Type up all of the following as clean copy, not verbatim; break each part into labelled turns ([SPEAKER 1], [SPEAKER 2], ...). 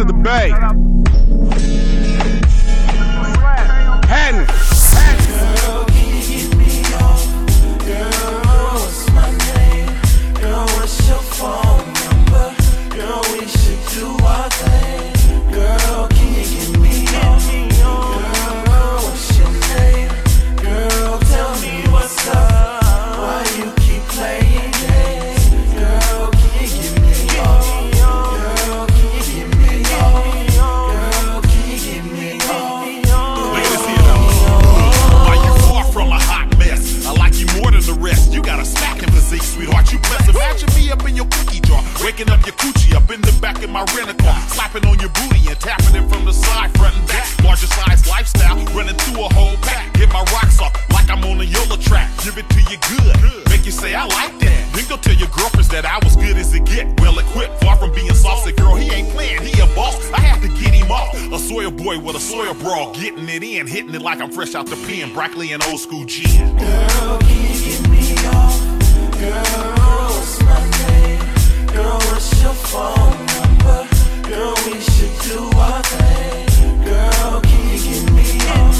[SPEAKER 1] to the Bay. Hen.
[SPEAKER 2] Girl, can you get me off? Girl, what's my name? Girl, what's your phone number? Girl, we should do our thing. Girl, can you get me off? Girl, what's your name? Girl, tell me what's up. Why you keep playing games? Girl, can you get me off? Girl, can you get me off? Girl, can you get me off?
[SPEAKER 3] Ladies, hear them. Are you far from a hot mess? I like you more than the rest. You got a smacking physique, sweetheart. You blessed. Imagine me up in your cookie jar, waking up your coochie up in the back of my rental, slapping on your booty and tapping it from the side, front and back. Larger size lifestyle, running through a whole pack. Get my rocks off like I'm on a YOLO track. Give it to you good, make you say I like that. Then go tell your girlfriends that I was good as it get. Well equipped, far from being saucy. Girl, he ain't playing, he a boss. I have to get him off. A Sawyer boy with a Sawyer bra, getting it in, hitting it like I'm fresh out the pen. Broccoli and old school gin.
[SPEAKER 2] Girl, can you get me off? Girl, what's my name? Girl, what's your phone number? Girl, we should do our thing. Girl, can you get me off?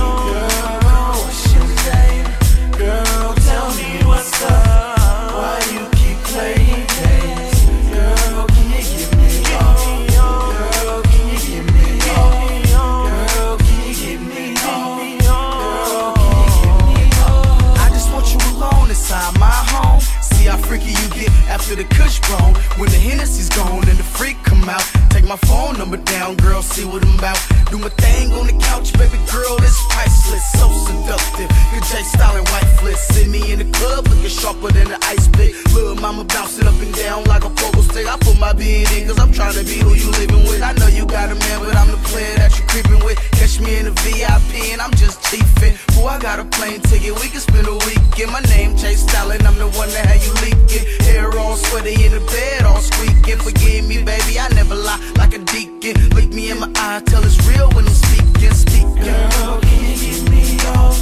[SPEAKER 2] Girl, what's your name? Girl, tell me what's up. Why you keep playing games? Girl, can you get me off? Girl, can you get me off? Girl, can you get me off? Girl, can you get me off? I just want you alone inside my home. See how freaky you get after the kush grown. When the Hennessy's gone and the freak come out, take my phone number down, girl, see what I'm about. Do my thing on the couch, baby girl, it's priceless, so seductive. Your J-style and white flips, see me in the club looking sharper than the ice pick. Little mama bouncing up and down like a pogo stick. I put my beard in cause I'm trying to be who you living with. I know you got a man, but I'm the player that you creeping with. Catch me in the VIP and I'm just chiefin'. Boy, I got a plane ticket, we can spend a weekend. My name Chase Stallin', I'm the one that had you leaking. Hair all sweaty in the bed, all squeaking. Forgive me, baby, I never lie like a deacon. Look me in my eye, tell it's real when I'm speaking. Girl, can you get me off?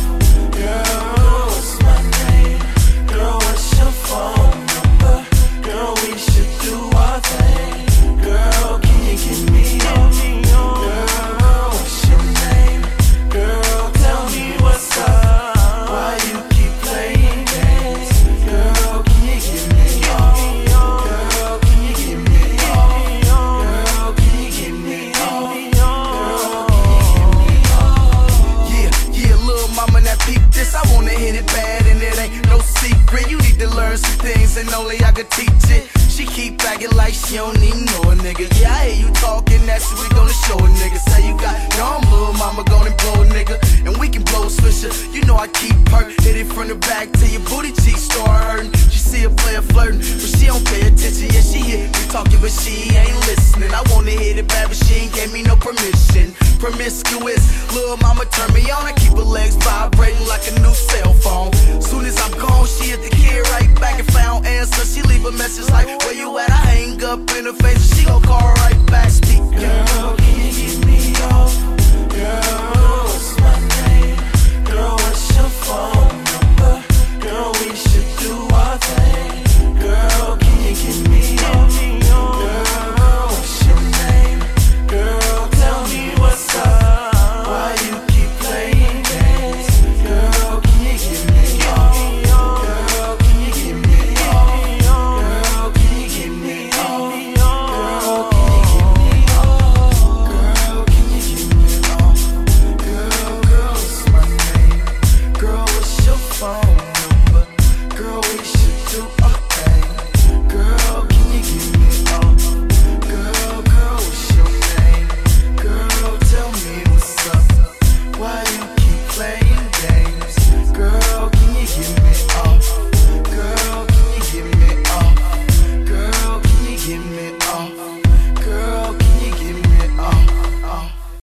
[SPEAKER 2] Girl, what's my name? Girl, what's your phone number? Girl, we should do our thing. Girl, can you get me off? Girl, what's your name? Girl, tell me what's up. Why you keep playing games? Girl, can you get me off? Girl, can you get me off? Girl, can you get me off? Girl, can you get me off? Yeah, little mama, that peep this. I wanna hit it bad and it ain't no secret. You need to learn some things and only I could teach it. She keep acting like she don't even know a nigga. Yeah, I hear you talking, that's what we gonna show a nigga. Say you got dumb, little mama, gonna blow a nigga. And we can blow a swisher, you know I keep her. Hit it from the back till your booty cheeks start hurting. She see a player flirting, but she don't pay attention. Yeah, she hear me talking, but she ain't listening. I wanna hit it bad, but she ain't gave me no permission. Promiscuous, little mama turn me on. I keep her legs vibrating like a new cell phone. Soon as I'm gone, she hit the kid right back. If I don't answer, she leave a message like, where you at? I hang up in her face.